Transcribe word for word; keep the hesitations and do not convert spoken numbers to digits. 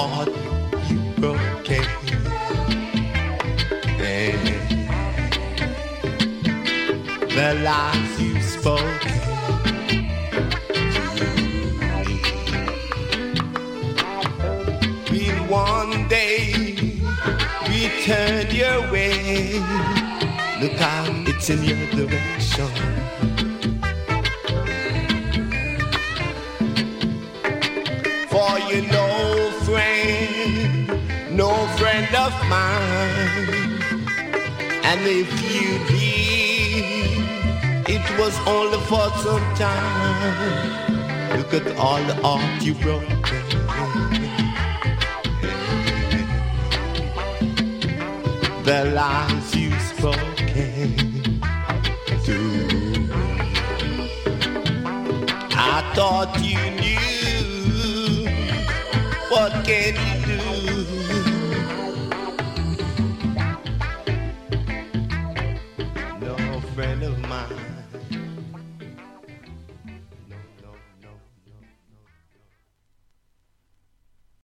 thought you broken. Then the lies you spoken to me. Will one day return your way. Look out, it's in your direction. For you no friend, no friend of mine. And if you did, it was only for some time. Look at all the art you broke. The lies you spoken to. I thought you knew. What can you